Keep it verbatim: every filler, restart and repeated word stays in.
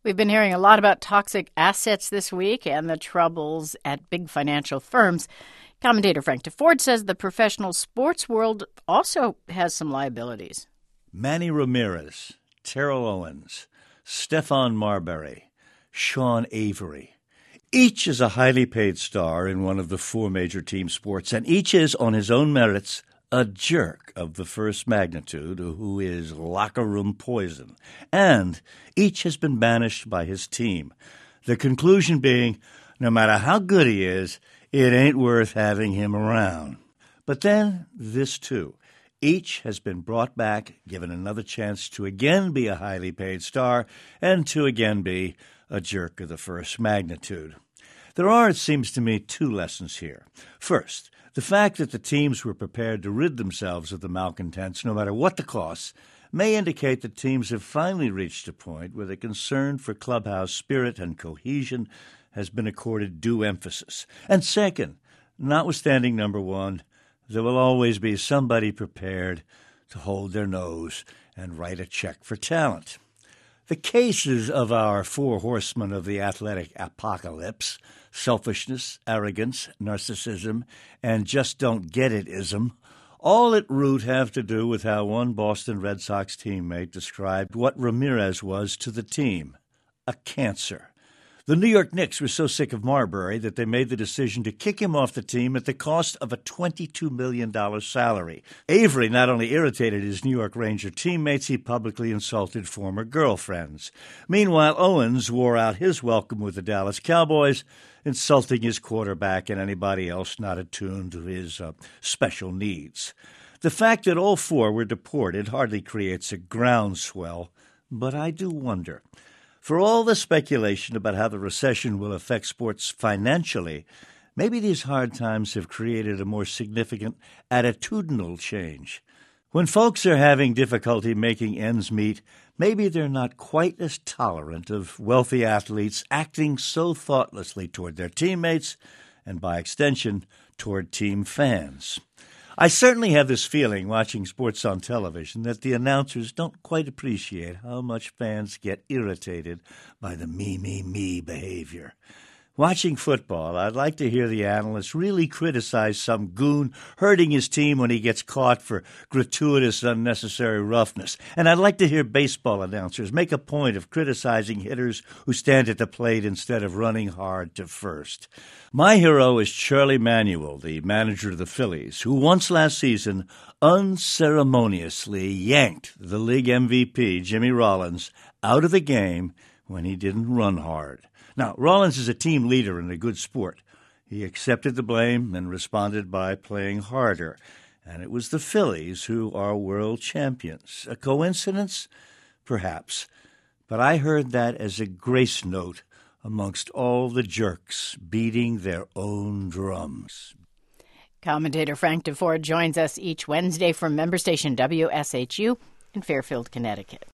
We've been hearing a lot about toxic assets this week and the troubles at big financial firms. Commentator Frank DeFord says the professional sports world also has some liabilities. Manny Ramirez, Terrell Owens, Stephon Marbury, Sean Avery. Each is a highly paid star in one of the four major team sports, and each is, on his own merits, a jerk of the first magnitude who is locker room poison. And each has been banished by his team. The conclusion being, no matter how good he is, it ain't worth having him around. But then, this too. Each has been brought back, given another chance to again be a highly paid star, and to again be a jerk of the first magnitude. There are, it seems to me, two lessons here. First, the fact that the teams were prepared to rid themselves of the malcontents, no matter what the cost, may indicate that teams have finally reached a point where the concern for clubhouse spirit and cohesion has been accorded due emphasis. And second, notwithstanding number one, there will always be somebody prepared to hold their nose and write a check for talent. The cases of our four horsemen of the athletic apocalypse, selfishness, arrogance, narcissism, and just-don't-get-it-ism, all at root have to do with how one Boston Red Sox teammate described what Ramirez was to the team, a cancer. The New York Knicks were so sick of Marbury that they made the decision to kick him off the team at the cost of a twenty-two million dollars salary. Avery not only irritated his New York Ranger teammates, he publicly insulted former girlfriends. Meanwhile, Owens wore out his welcome with the Dallas Cowboys, insulting his quarterback and anybody else not attuned to his uh, special needs. The fact that all four were deported hardly creates a groundswell, but I do wonder. For all the speculation about how the recession will affect sports financially, maybe these hard times have created a more significant attitudinal change. When folks are having difficulty making ends meet, maybe they're not quite as tolerant of wealthy athletes acting so thoughtlessly toward their teammates and, by extension, toward team fans. I certainly have this feeling watching sports on television that the announcers don't quite appreciate how much fans get irritated by the me, me, me behavior. Watching football, I'd like to hear the analysts really criticize some goon hurting his team when he gets caught for gratuitous, unnecessary roughness. And I'd like to hear baseball announcers make a point of criticizing hitters who stand at the plate instead of running hard to first. My hero is Charlie Manuel, the manager of the Phillies, who once last season unceremoniously yanked the league M V P, Jimmy Rollins, out of the game when he didn't run hard. Now, Rollins is a team leader and a good sport. He accepted the blame and responded by playing harder. And it was the Phillies who are world champions. A coincidence? Perhaps. But I heard that as a grace note amongst all the jerks beating their own drums. Commentator Frank DeFord joins us each Wednesday from member station W S H U in Fairfield, Connecticut.